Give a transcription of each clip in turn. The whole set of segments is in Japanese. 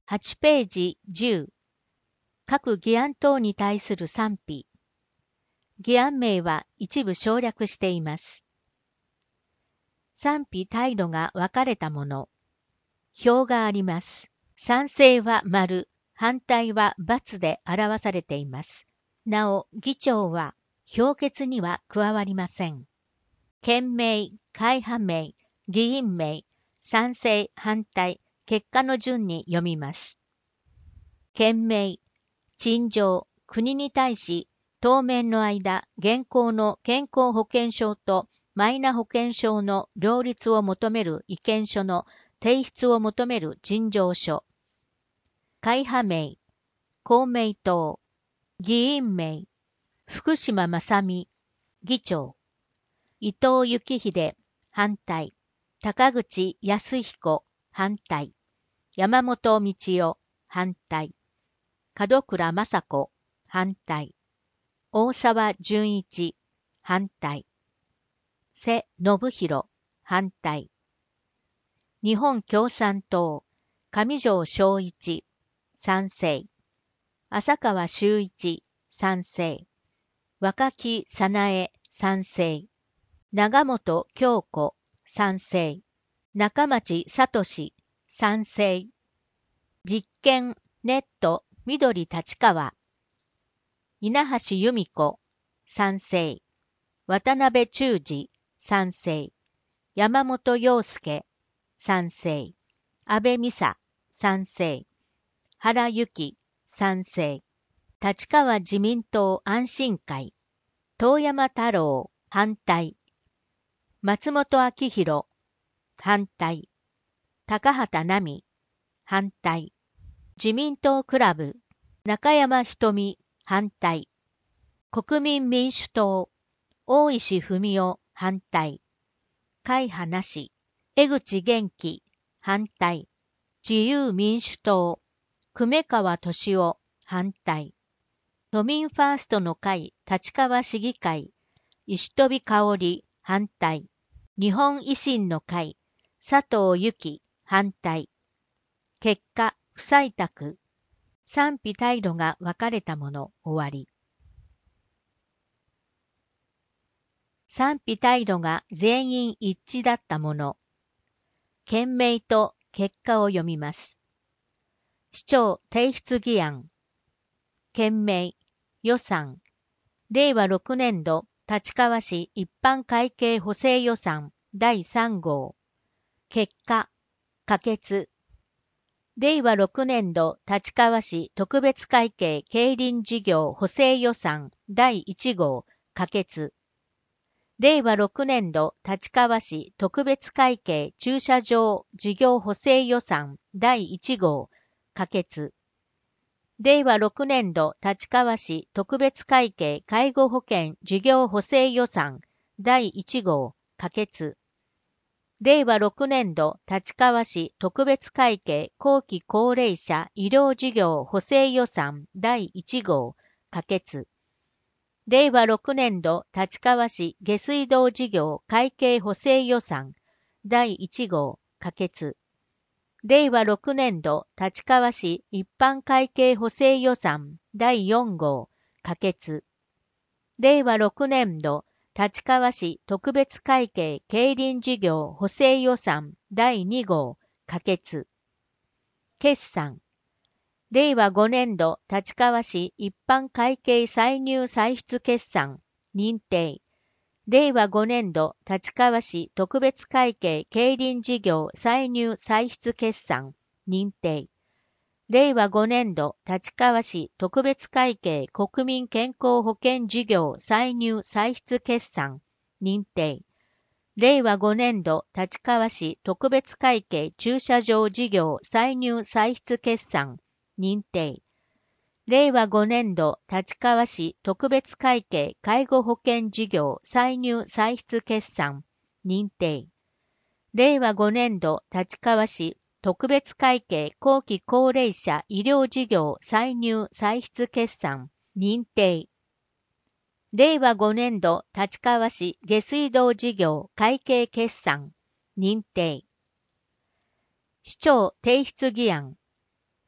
8ページ10。各議案等に対する賛否。議案名は一部省略しています。賛否態度が分かれたもの。表があります。賛成は丸、反対は×で表されています。なお、議長は表決には加わりません。県名、会派名、議員名、賛成、反対、結果の順に読みます。県名、陳情、国に対し、当面の間、現行の健康保険証とマイナ保険証の両立を求める意見書の提出を求める陳情書。会派名、公明党、議員名、福島正美、議長、伊藤幸秀、反対、高口康彦、反対、山本道夫、反対、門倉正子、反対、大沢純一、反対、瀬信弘、反対、日本共産党、上条正一、賛成、浅川修一、賛成、若木早苗、賛成、長本京子、賛成、中町聡、賛成、実験ネット緑立川、稲橋由美子、賛成、渡辺忠二、賛成、山本陽介、賛成、安倍美沙、賛成、原由紀、賛成、立川自民党安心会、遠山太郎、反対、松本明弘、反対、高畑奈美、反対、自民党クラブ、中山瞳、反対、国民民主党、大石文雄、反対、会派なし、江口元気、反対、自由民主党、久米川俊夫、反対、都民ファーストの会立川市議会、石飛香織、反対、日本維新の会、佐藤由紀、反対。結果、不採択。賛否態度が分かれたもの、終わり。賛否態度が全員一致だったもの。件名と結果を読みます。市長提出議案。件名、予算。令和6年度立川市一般会計補正予算第3号。結果、可決。令和6年度立川市特別会計競輪事業補正予算第1号。可決。令和6年度立川市特別会計駐車場事業補正予算第1号。可決。令和6年度立川市特別会計介護保険事業補正予算第1号。可決。令和6年度立川市特別会計後期高齢者医療事業補正予算第1号。可決。令和6年度立川市下水道事業会計補正予算第1号。可決。令和6年度立川市一般会計補正予算第4号。可決。令和6年度立川市特別会計競輪事業補正予算第2号。可決。決算。令和5年度立川市一般会計歳入歳出決算認定。令和5年度立川市特別会計競輪事業歳入歳出決算認定。令和5年度立川市特別会計国民健康保険事業歳入歳出決算認定。令和5年度立川市特別会計駐車場事業歳入歳出決算認定。令和5年度立川市特別会計介護保険事業歳入歳出決算認定。令和5年度立川市特別会計後期高齢者医療事業歳入歳出決算認定。令和5年度立川市下水道事業会計決算認定。市長提出議案。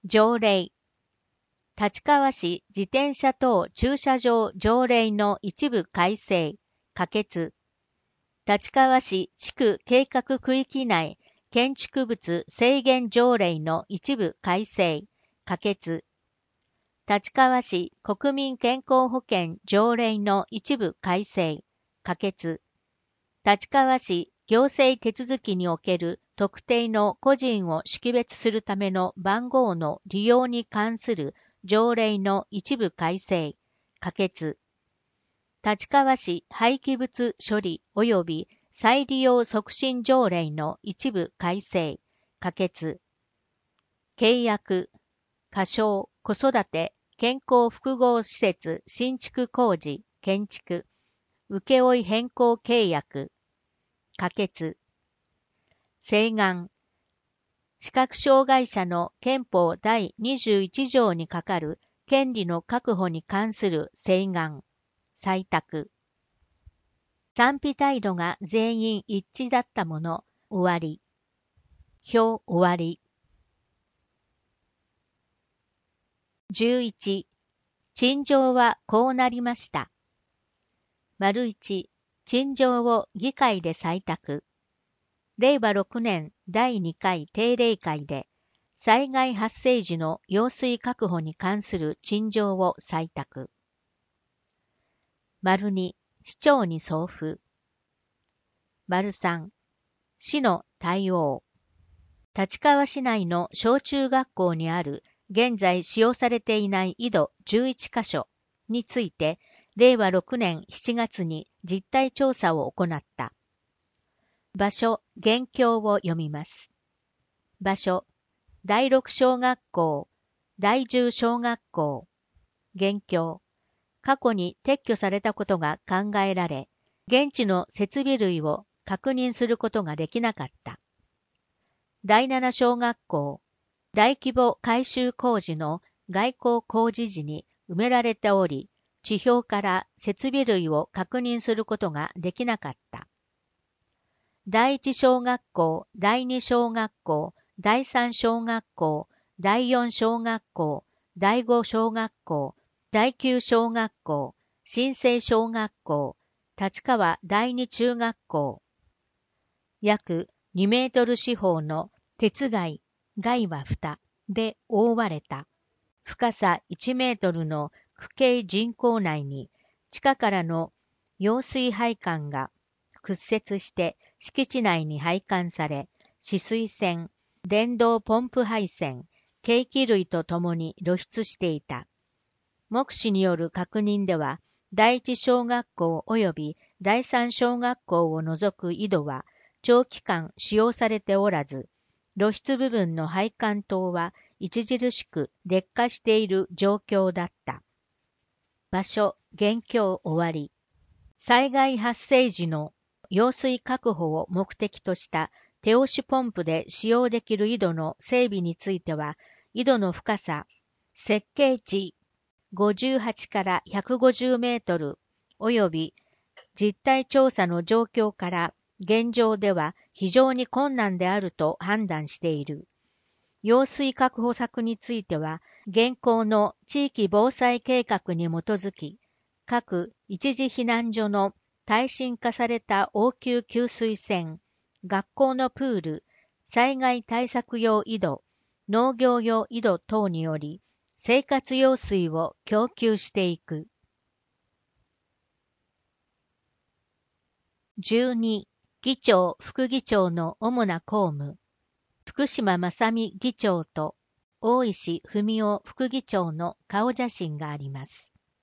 条例。立川市自転車等駐車場条例の一部改正、可決。立川市地区計画区域内建築物制限条例の一部改正、可決。立川市国民健康保険条例の一部改正、可決。立川市行政手続きにおける特定の個人を識別するための番号の利用に関する条例の一部改正、可決。立川市廃棄物処理及び再利用促進条例の一部改正、可決。契約、仮称、子育て、健康複合施設新築工事、建築、請負変更契約、可決。請願、視覚障害者の憲法第21条にかかる権利の確保に関する請願、採択。賛否態度が全員一致だったもの、終わり。表終わり。11、陳情はこうなりました。丸1、陳情を議会で採択。令和6年第2回定例会で、災害発生時の用水確保に関する陳情を採択。丸2、市長に送付。丸3、市の対応。立川市内の小中学校にある現在使用されていない井戸11カ所について、令和6年7月に実態調査を行った。場所、現況を読みます。場所、第6小学校、第10小学校。現況、過去に撤去されたことが考えられ、現地の設備類を確認することができなかった。第7小学校、大規模改修工事の外構工事時に埋められており、地表から設備類を確認することができなかった。第1小学校、第2小学校、第3小学校、第4小学校、第5小学校、第9小学校、新生小学校、立川第2中学校。約2メートル四方の鉄街、街は蓋で覆われた。深さ1メートルの区形人工内に地下からの揚水配管が屈折して敷地内に配管され、止水栓、電動ポンプ配線、計器類とともに露出していた。目視による確認では、第一小学校及び第三小学校を除く井戸は長期間使用されておらず、露出部分の配管塔は著しく劣化している状況だった。場所、現況終わり。災害発生時の揚水確保を目的とした手押しポンプで使用できる井戸の整備については、井戸の深さ、設計値58から150メートル及び実態調査の状況から現状では非常に困難であると判断している。揚水確保策については、現行の地域防災計画に基づき、各一時避難所の耐震化された応急給水栓、学校のプール、災害対策用井戸、農業用井戸等により、生活用水を供給していく。12、議長・副議長の主な公務。福島正美議長と大石文夫副議長の顔写真があります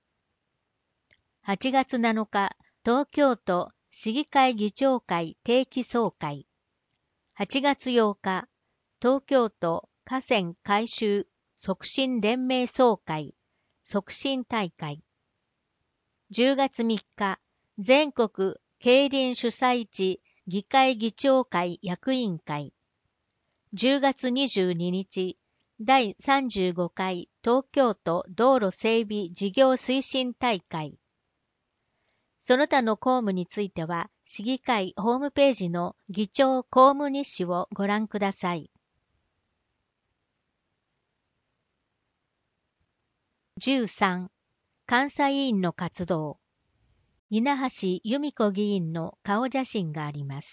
。8月7日、東京都市議会議長会定期総会。8月8日、東京都河川改修促進連盟総会、促進大会。10月3日、全国競輪主催地議会議長会役員会。10月22日、第35回東京都道路整備事業推進大会。その他の公務については、市議会ホームページの議長公務日誌をご覧ください。 13、監査委員の活動。稲橋由美子議員の顔写真があります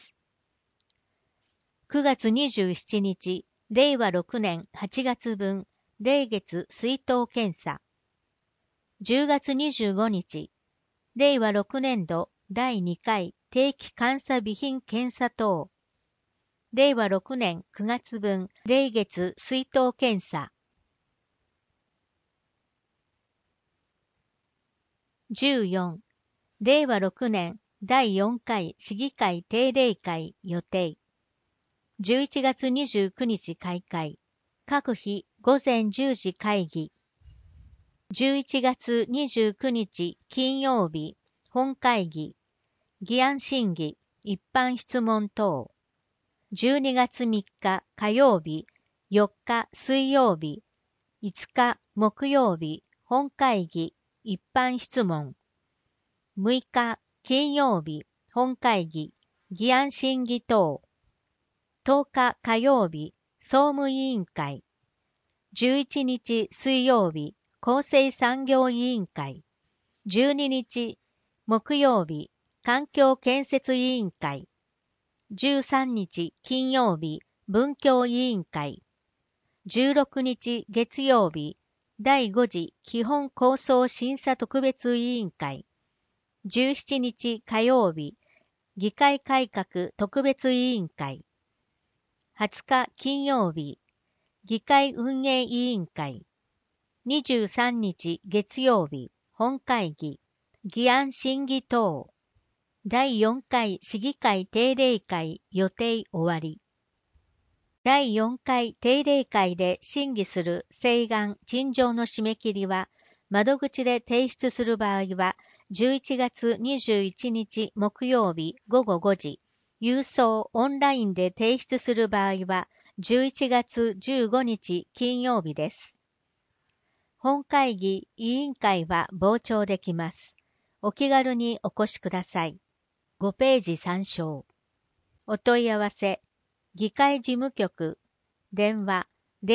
。9月27日、令和6年8月分、例月出納検査。10月25日、令和6年度第2回定期監査備品検査等。令和6年9月分、例月出納検査。14、令和6年第4回市議会定例会予定。11月29日開会。各日午前10時会議。11月29日金曜日本会議。議案審議、一般質問等。12月3日火曜日、4日水曜日、5日木曜日本会議、一般質問。6日金曜日本会議、議案審議等。10日火曜日、総務委員会。11日水曜日、厚生産業委員会。12日木曜日、環境建設委員会。13日金曜日、文教委員会。16日月曜日、第5次基本構想審査特別委員会。17日火曜日、議会改革特別委員会。20日金曜日、議会運営委員会。23日月曜日、本会議、議案審議等。第4回市議会定例会予定終わり。第4回定例会で審議する請願・陳情の締め切りは、窓口で提出する場合は、11月21日木曜日午後5時、郵送オンラインで提出する場合は、11月15日金曜日です。本会議委員会は傍聴できます。お気軽にお越しください。5ページ参照。お問い合わせ、議会事務局、電話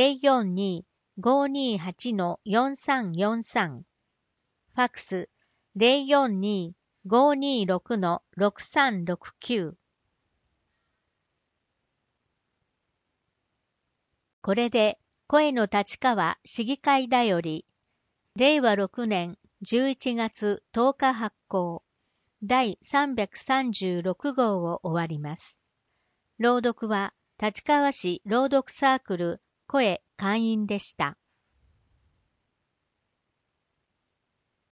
042-528-4343、ファクス 042-526-6369。これで、声の立川市議会だより、令和6年11月10日発行、第336号を終わります。朗読は、立川市朗読サークル声会員でした。